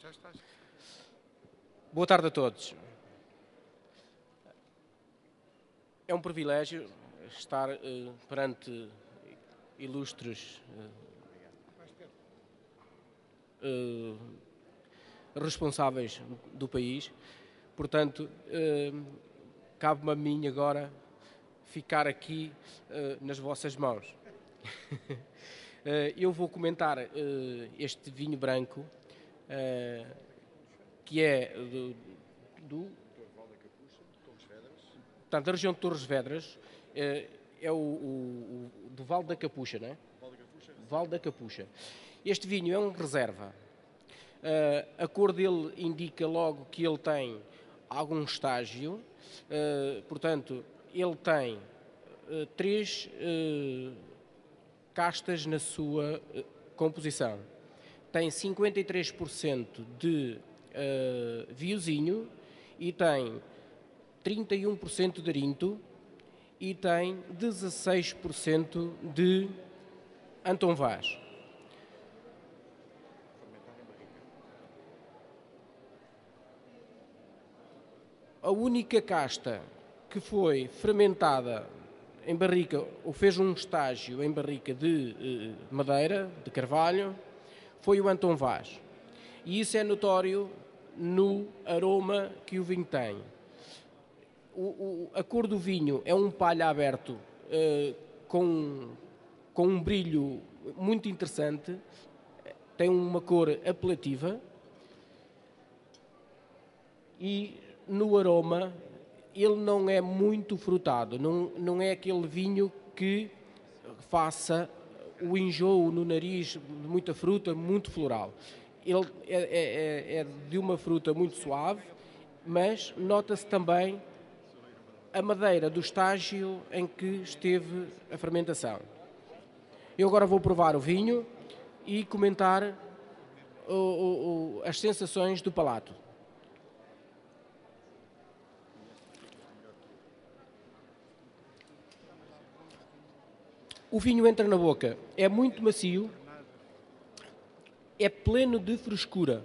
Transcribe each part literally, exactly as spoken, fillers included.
Boa tarde a todos. É um privilégio estar uh, perante ilustres uh, uh, responsáveis do país. Portanto, uh, cabe-me a mim agora ficar aqui uh, nas vossas mãos. uh, eu vou comentar uh, este vinho branco, uh, que é do, do portanto, a região de Torres Vedras, é, é o, o, o do Vale da Capucha, não é? Vale da Capucha. Vale da Capucha. Este vinho é um reserva. Uh, a cor dele indica logo que ele tem algum estágio, uh, portanto, ele tem uh, três uh, castas na sua uh, composição. Tem cinquenta e três por cento de uh, viozinho e tem trinta e um por cento de arinto e tem dezasseis por cento de Anton Vaz. A única casta que foi fermentada em barrica, ou fez um estágio em barrica de eh, madeira, de carvalho, foi o Anton Vaz. E isso é notório no aroma que o vinho tem. O, o, a cor do vinho é um palha aberto eh, com, com um brilho muito interessante, tem uma cor apelativa e no aroma ele não é muito frutado, não, não é aquele vinho que faça o enjoo no nariz de muita fruta, muito floral. Ele é, é, é de uma fruta muito suave, mas nota-se também a madeira do estágio em que esteve a fermentação. Eu agora vou provar o vinho e comentar o, o, o, as sensações do palato. O vinho entra na boca, é muito macio, é pleno de frescura.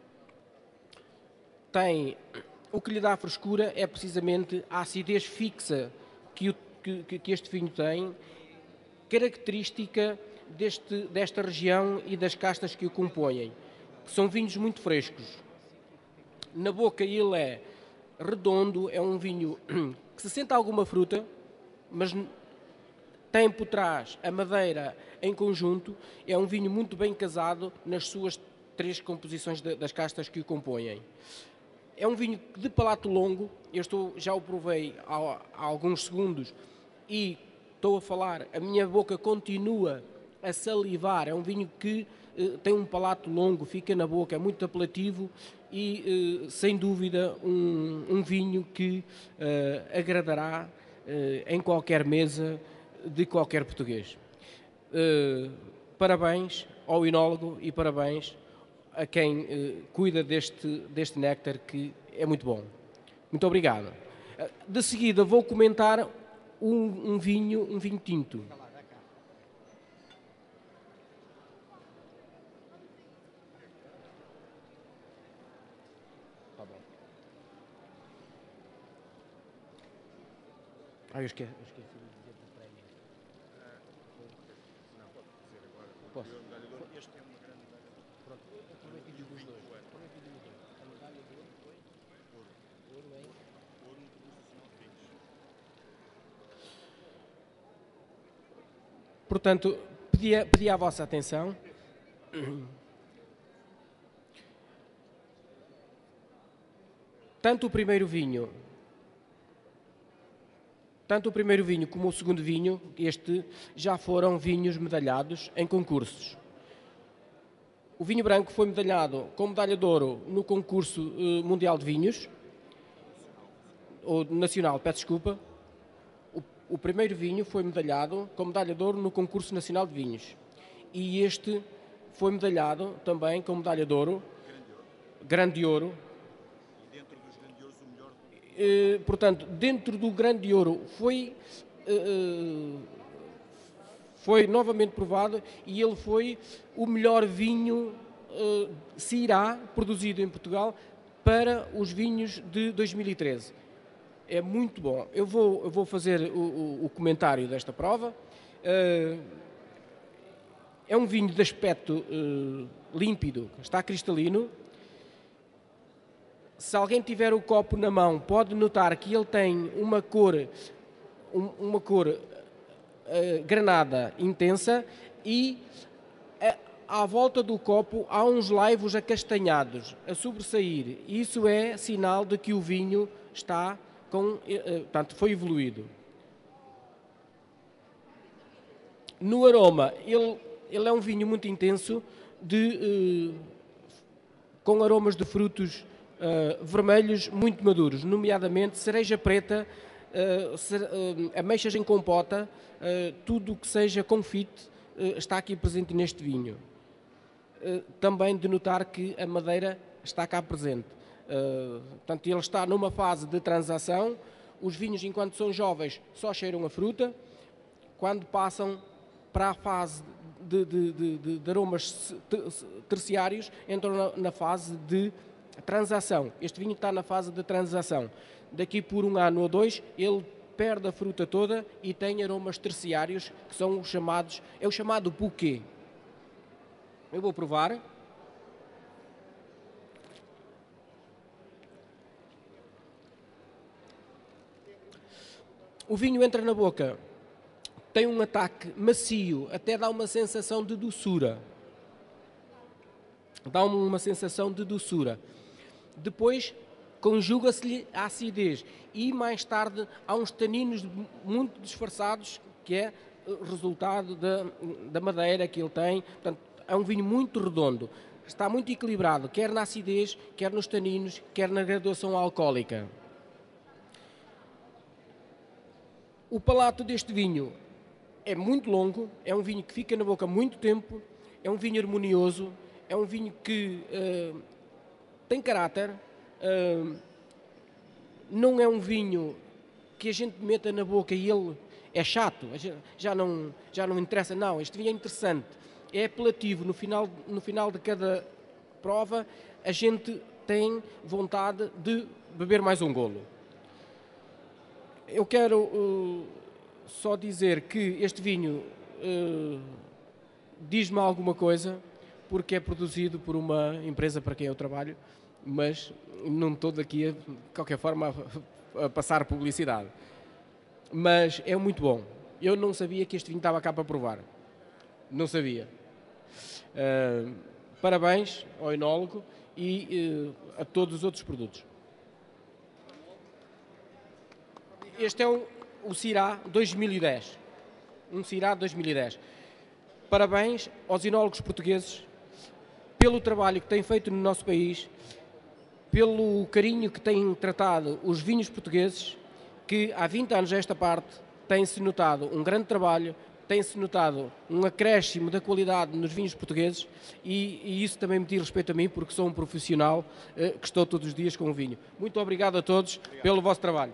Tem, o que lhe dá frescura é precisamente a acidez fixa que, o, que, que este vinho tem, característica deste, desta região e das castas que o compõem, que são vinhos muito frescos. Na boca ele é redondo, é um vinho que se sente alguma fruta, mas tem por trás a madeira em conjunto, é um vinho muito bem casado nas suas três composições de, das castas que o compõem. É um vinho de palato longo, eu estou, já o provei há, há alguns segundos e estou a falar, a minha boca continua a salivar, é um vinho que eh, tem um palato longo, fica na boca, é muito apelativo e, eh, sem dúvida, um, um vinho que eh, agradará eh, em qualquer mesa de qualquer português. Uh, parabéns ao enólogo e parabéns a quem uh, cuida deste, deste néctar que é muito bom. Muito obrigado. Uh, de seguida vou comentar um, um vinho, um vinho tinto. Tá bom. Ah, eu esqueci. Eu esqueci. Posso? Este é uma grande medalha. Pronto, eu também fiz os dois. Também fiz os dois. A medalha de ouro foi ouro. Ouro em? Ouro no Concurso Nacional de Vinhos. Portanto, pedi, pedi a vossa atenção. Tanto o primeiro vinho, tanto o primeiro vinho como o segundo vinho, este já foram vinhos medalhados em concursos. O vinho branco foi medalhado com medalha de ouro no concurso uh, mundial de vinhos, ou nacional, peço desculpa. O, o primeiro vinho foi medalhado com medalha de ouro no concurso nacional de vinhos. E este foi medalhado também com medalha de ouro, grande ouro. Uh, portanto, dentro do grande ouro foi, uh, foi novamente provado e ele foi o melhor vinho uh, se irá produzido em Portugal para os vinhos de dois mil e treze. É muito bom. Eu vou, eu vou fazer o, o, o comentário desta prova. Uh, é um vinho de aspecto uh, límpido, está cristalino. Se alguém tiver o copo na mão, pode notar que ele tem uma cor, um, uma cor uh, granada intensa e uh, à volta do copo há uns laivos acastanhados a sobressair. Isso é sinal de que o vinho está com, uh, portanto, foi evoluído. No aroma, ele, ele é um vinho muito intenso, de, uh, com aromas de frutos uh, vermelhos muito maduros, nomeadamente cereja preta, uh, cere, uh, ameixas em compota, uh, tudo o que seja confite uh, está aqui presente neste vinho. Uh, também de notar que a madeira está cá presente. Uh, portanto, ele está numa fase de transação. Os vinhos, enquanto são jovens, só cheiram a fruta. Quando passam para a fase de, de, de, de aromas terciários, entram na, na fase de transação. Este vinho está na fase de transação. Daqui por um ano ou dois, ele perde a fruta toda e tem aromas terciários, que são os chamados, é o chamado bouquet. Eu vou provar. O vinho entra na boca, tem um ataque macio, até dá uma sensação de doçura. Dá uma sensação de doçura. Depois conjuga-se-lhe a acidez e mais tarde há uns taninos muito disfarçados, que é resultado da, da madeira que ele tem. Portanto, é um vinho muito redondo. Está muito equilibrado, quer na acidez, quer nos taninos, quer na graduação alcoólica. O palato deste vinho é muito longo, é um vinho que fica na boca muito tempo, é um vinho harmonioso, é um vinho que uh, tem caráter, uh, não é um vinho que a gente meta na boca e ele é chato, já não, já não interessa, não, este vinho é interessante, é apelativo, no final, no final de cada prova a gente tem vontade de beber mais um golo. Eu quero uh, só dizer que este vinho uh, diz-me alguma coisa, porque é produzido por uma empresa para quem eu trabalho, mas não estou daqui, a, de qualquer forma, a, a passar publicidade. Mas é muito bom. Eu não sabia que este vinho estava cá para provar. Não sabia. Uh, parabéns ao enólogo e uh, a todos os outros produtos. Este é o, o Syrah dois mil e dez. Um Syrah dois mil e dez. Parabéns aos enólogos portugueses pelo trabalho que têm feito no nosso país, pelo carinho que têm tratado os vinhos portugueses, que há vinte anos a esta parte tem-se notado um grande trabalho, tem-se notado um acréscimo da qualidade nos vinhos portugueses e, e isso também me diz respeito a mim, porque sou um profissional eh, que estou todos os dias com o vinho. Muito obrigado a todos obrigado. Pelo vosso trabalho.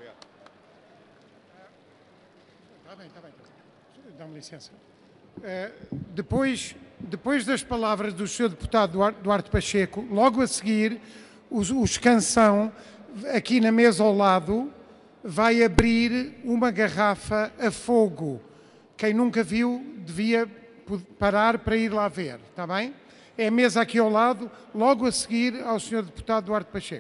Dá-me licença. Uh, depois, depois das palavras do senhor deputado Duarte, Duarte Pacheco, logo a seguir, os, os Canção, aqui na mesa ao lado, vai abrir uma garrafa a fogo. Quem nunca viu, devia parar para ir lá ver, está bem? É a mesa aqui ao lado, logo a seguir ao senhor deputado Duarte Pacheco.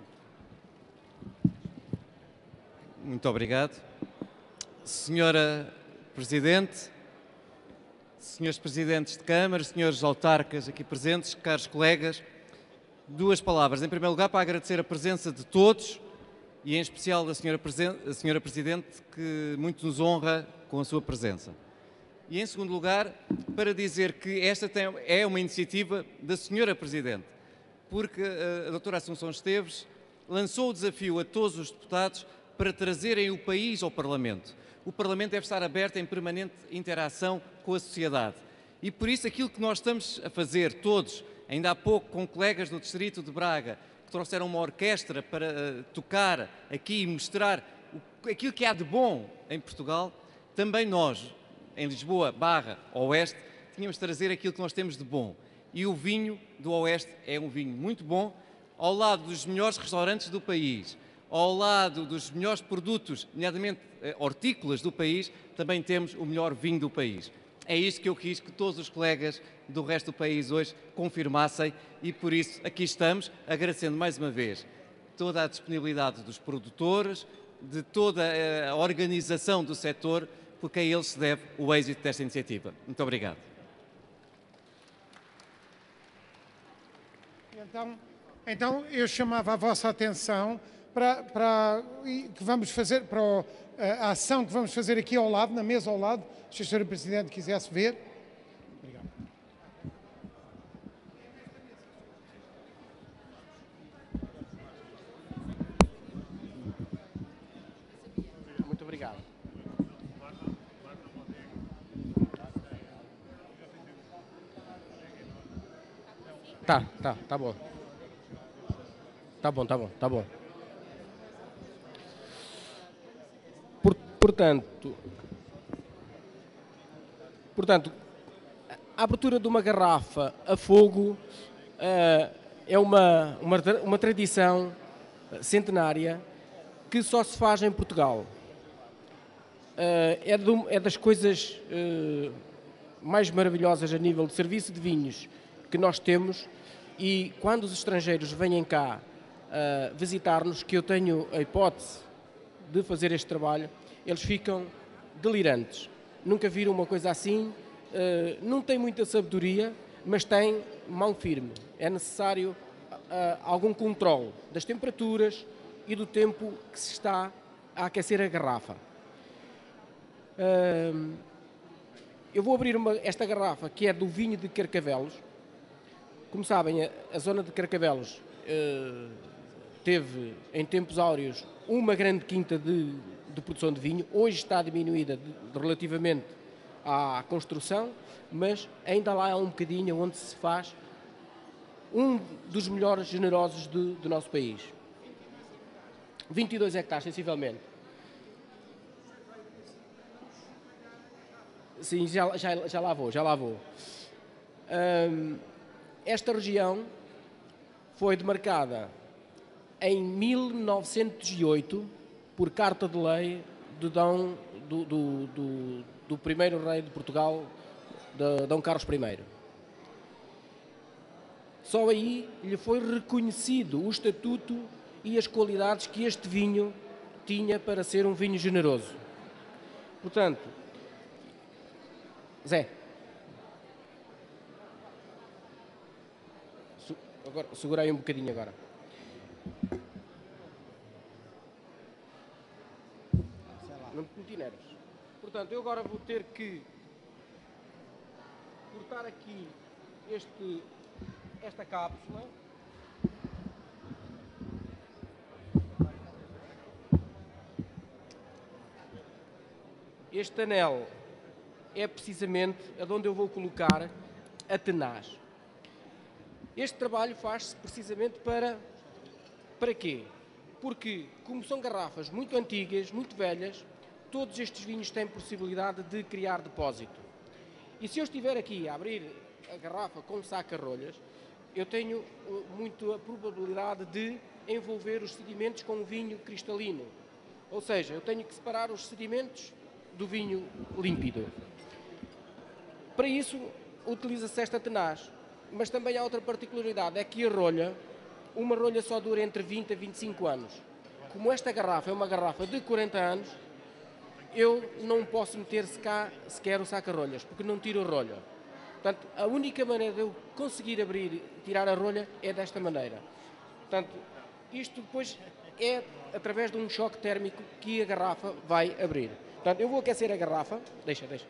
Muito obrigado. Senhora Presidente, senhores Presidentes de Câmara, senhores autarcas aqui presentes, caros colegas, duas palavras. Em primeiro lugar, para agradecer a presença de todos e em especial da senhora, a senhora Presidente, que muito nos honra com a sua presença. E em segundo lugar, para dizer que esta tem, é uma iniciativa da senhora Presidente, porque a, a doutora Assunção Esteves lançou o desafio a todos os deputados para trazerem o país ao Parlamento. O Parlamento deve estar aberto em permanente interação com a sociedade. E por isso aquilo que nós estamos a fazer todos, ainda há pouco com colegas do Distrito de Braga, que trouxeram uma orquestra para uh, tocar aqui e mostrar o, aquilo que há de bom em Portugal, também nós, em Lisboa, Barra, Oeste, tínhamos de trazer aquilo que nós temos de bom. E o vinho do Oeste é um vinho muito bom, ao lado dos melhores restaurantes do país, ao lado dos melhores produtos, nomeadamente eh, hortícolas do país, também temos o melhor vinho do país. É isto que eu quis que todos os colegas do resto do país hoje confirmassem e por isso aqui estamos, agradecendo mais uma vez toda a disponibilidade dos produtores, de toda a organização do setor, porque a eles se deve o êxito desta iniciativa. Muito obrigado. Então, então eu chamava a vossa atenção para, para que vamos fazer, para o, a ação que vamos fazer aqui ao lado, na mesa ao lado, se a senhora Presidente quisesse ver. Obrigado. Muito obrigado. Tá, tá, tá bom. Tá bom, tá bom, tá bom. Por, portanto, portanto, a abertura de uma garrafa a fogo uh, é uma, uma, uma tradição centenária que só se faz em Portugal. Uh, é, do, é das coisas uh, mais maravilhosas a nível de serviço de vinhos que nós temos, e quando os estrangeiros vêm cá uh, visitar-nos, que eu tenho a hipótese de fazer este trabalho, eles ficam delirantes. Nunca viram uma coisa assim, uh, não tem muita sabedoria, mas tem mão firme. É necessário uh, algum controle das temperaturas e do tempo que se está a aquecer a garrafa. Uh, eu vou abrir uma, esta garrafa, que é do vinho de Carcavelos. Como sabem, a, a zona de Carcavelos uh, teve, em tempos áureos, uma grande quinta de, de produção de vinho. Hoje está diminuída de, de, relativamente à construção, mas ainda lá há um bocadinho onde se faz um dos melhores generosos do, do nosso país. vinte e dois hectares, sensivelmente. Sim, já, já, já lá vou, já lá vou. Um, esta região foi demarcada em mil novecentos e oito por carta de lei de Dom, do, do, do, do primeiro rei de Portugal, de Dom Carlos primeiro. Só aí lhe foi reconhecido o estatuto e as qualidades que este vinho tinha para ser um vinho generoso. Portanto, Zé, agora, segura aí um bocadinho agora. Não te nervos. Portanto, eu agora vou ter que cortar aqui este, esta cápsula. Este anel é precisamente aonde eu vou colocar a tenaz. Este trabalho faz-se precisamente para, para quê? Porque, como são garrafas muito antigas, muito velhas, todos estes vinhos têm possibilidade de criar depósito. E se eu estiver aqui a abrir a garrafa com saca-rolhas, eu tenho muito a probabilidade de envolver os sedimentos com o vinho cristalino. Ou seja, eu tenho que separar os sedimentos do vinho límpido. Para isso, utiliza-se esta tenaz. Mas também há outra particularidade, é que a rolha, uma rolha só dura entre vinte a vinte e cinco anos. Como esta garrafa é uma garrafa de quarenta anos, eu não posso meter cá sequer o saca-rolhas, porque não tiro a rolha. Portanto, a única maneira de eu conseguir abrir e tirar a rolha é desta maneira. Portanto, isto depois é através de um choque térmico que a garrafa vai abrir. Portanto, eu vou aquecer a garrafa. Deixa, deixa.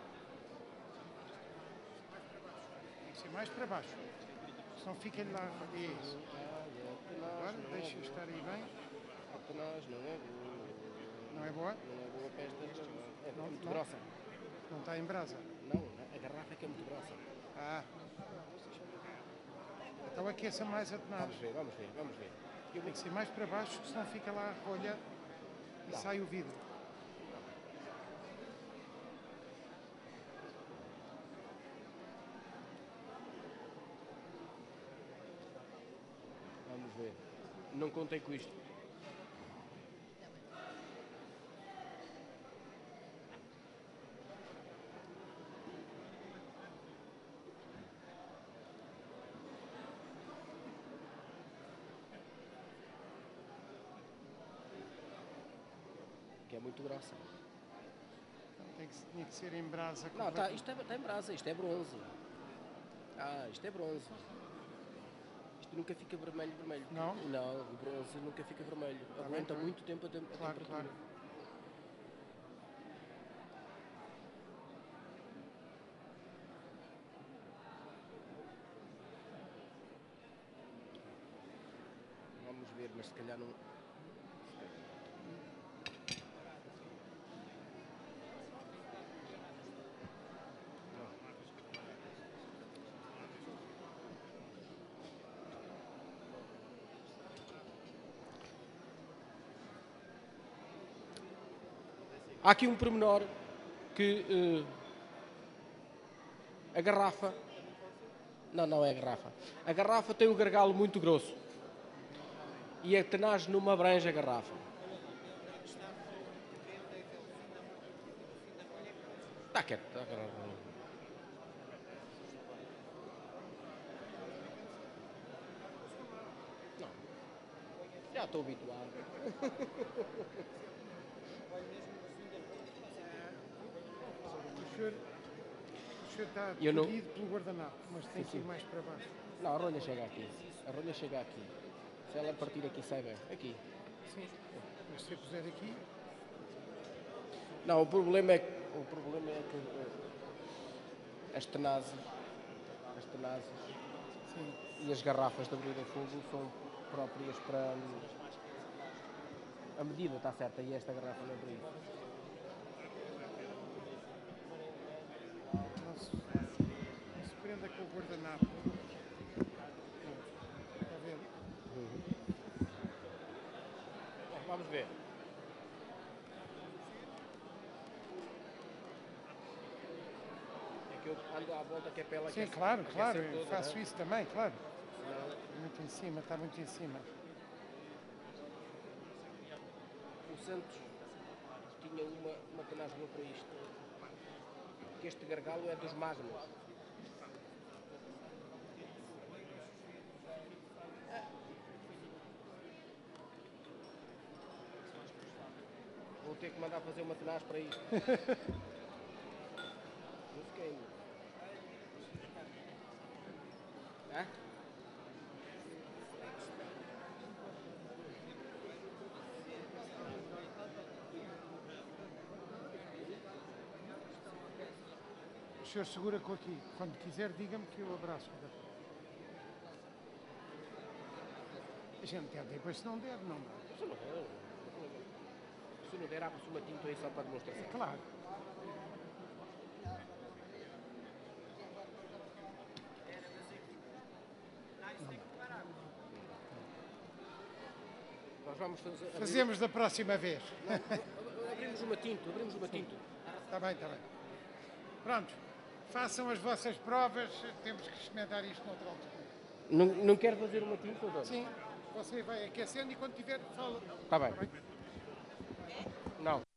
Mais para baixo, senão fica lá. Isso. Agora, deixa estar aí bem. A tenaz não é boa. Não é boa? Não é boa para esta. É não, muito não, grossa. Não está em brasa? Não, a garrafa é que é muito grossa. Ah. Então aqueça mais a tenaz. Vamos ver, vamos ver, vamos ver. Eu Tem que ser mais para baixo, senão fica lá a rolha e não. Sai o vidro. ver. Não contei com isto. Que é muito grossa. Tem que, tinha que ser em brasa. Não, tá, isto está em brasa, isto é bronze. Ah, isto é bronze. Isto nunca fica vermelho, vermelho. Não? Não, o bronze nunca fica vermelho. Tá bem, Aguenta tá bem. muito tempo a, tem- a Claro, temperatura. claro. Vamos ver, mas se calhar não... Há aqui um pormenor que eh, a garrafa... Não, não é a garrafa. A garrafa tem um gargalo muito grosso. E a tenagem não me abrange a garrafa. Está quieto. Está quieto. Não. Já estou habituado. O senhor, o senhor está Eu não- seguido pelo guardanapo, mas tem Sim, que ir sim. mais para baixo. Não, a rolha chega aqui. A rolha chega aqui. Se ela partir aqui, sai bem. Aqui. Sim. Mas se eu puser aqui, Não, o problema é que, o problema é que eh, as tenazes, as tenazes sim. e as garrafas de abrir a fogo são próprias para... hum, A medida está certa e esta garrafa não é para isso. Não se, não se prenda com o guardanapo. Está a ver? Bom, vamos ver. É que eu ando à volta que é pela Sim, aquecer- claro, aquecer claro. Eu toda, faço né? isso também, claro. Senão Muito em cima, está muito em cima. o Santos tinha uma, uma tenagem boa para isto. Que este gargalo é dos magnos. Vou ter que mandar fazer uma tenaz para isto. Não se queime. Hã? O senhor segura com aqui. Quando quiser, diga-me que eu abraço. A gente tenta, e depois se não der, não dá. Se não der, se não der, abre-se uma tinta aí só para demonstração. Claro. Nós vamos fazer... abrir- Fazemos da próxima vez. Não, abrimos uma tinta, abrimos uma tinta. Está bem, está bem. Pronto. Façam as vossas provas. Temos que experimentar isto noutra altura. Não, não quero fazer uma tinta, doutor? Sim. Você vai aquecendo e quando tiver, fala. Está bem. Não.